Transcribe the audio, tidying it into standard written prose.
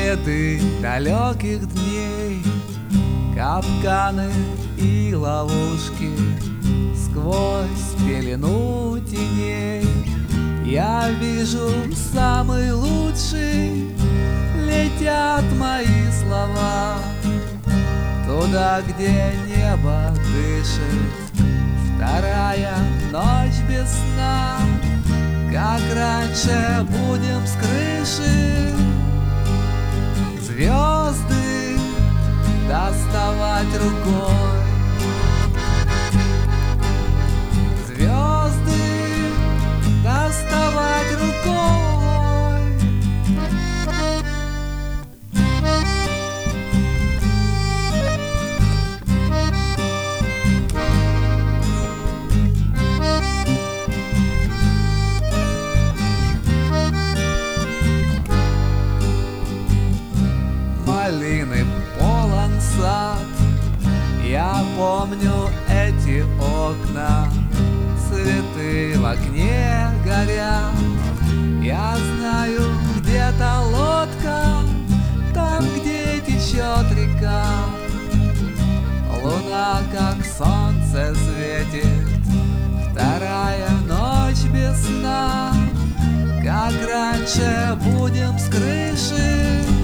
Следы далеких дней, капканы и ловушки, сквозь пелену теней я вижу самый лучший. Летят мои слова туда, где небо дышит. Вторая ночь без сна, как раньше будем с крыши звезды доставать рукой. Звезды доставать рукой. Малины полон сад, я помню эти окна, цветы в окне горят. Я знаю, где-то лодка, там, где течет река. Луна, как солнце, светит. Вторая ночь без сна, как раньше будем с крыши